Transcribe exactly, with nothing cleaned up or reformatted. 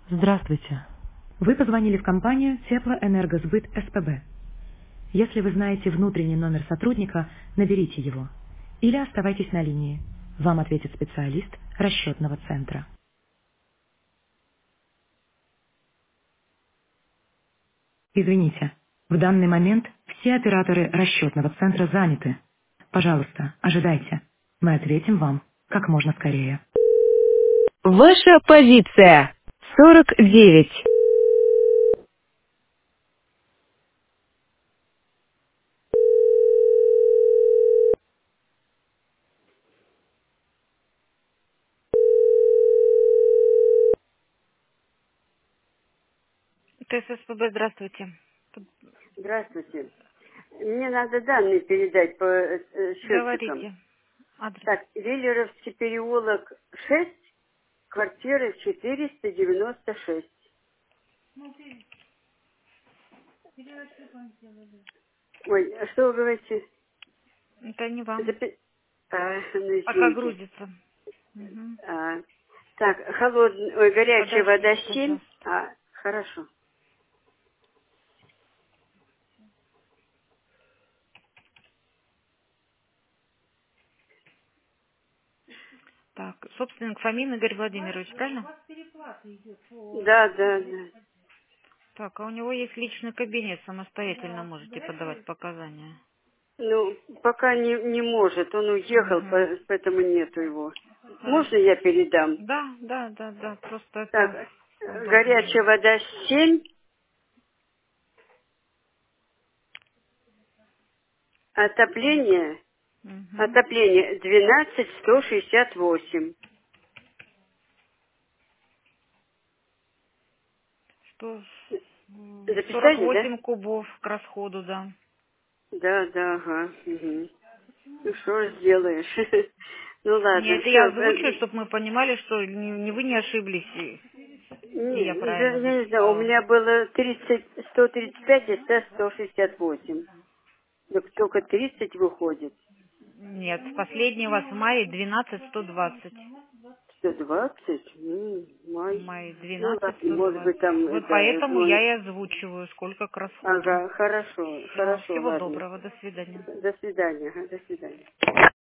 Здравствуйте. Вы позвонили в компанию Теплоэнергосбыт СПБ. Если вы знаете внутренний номер сотрудника, наберите его. Или оставайтесь на линии. Вам ответит специалист расчетного центра. Извините, в данный момент все операторы расчетного центра заняты. Пожалуйста, ожидайте. Мы ответим вам как можно скорее. Ваша позиция сорок девять. ТССПБ, здравствуйте. Здравствуйте. Мне надо данные передать по э, э, счетчикам. Говорите. Адрес. Так, Веллеровский переулок шесть, квартира четыреста девяносто шесть. Ой, а что вы говорите? Это не вам. Запи- А, ну Пока извините. грузится. Мгм. А, так, холодная, ой, горячая вода Подождите, семь. пожалуйста. А, хорошо. Так, собственник фамилия Игорь Владимирович, правильно? Да, да, да. Так, а у него есть личный кабинет, самостоятельно можете подавать показания. Ну, пока не, не может. Он уехал, Угу. по- поэтому нету его. Хорошо. Можно я передам? Да, да, да, да, просто Так, это э, удобнее. горячая вода семь. Отопление, Угу. отопление двенадцать сто шестьдесят восемь. Что м, сорок Записали, да? восемь кубов к расходу, да. Да, да, ага. Мгм. Ну что ж сделаешь? Ну ладно, Нет, это я озвучиваю, все. чтобы мы понимали, что не, не вы не ошиблись, и, и я Не, да, правильно я не знаю, у записала. меня было тридцать, сто тридцать пять, а сейчас сто шестьдесят восемь. Так только тридцать выходит. Нет, последний у вас в мае двенадцать сто двадцать. Сто двадцать? М, В май. мае Ну двенадцать ладно, сто может быть двадцать. там Вот это, поэтому я может... и озвучиваю, сколько к расходу. Ага, хорошо, Все, хорошо, всего ладно. доброго, до свидания. До свидания, ага, до свидания.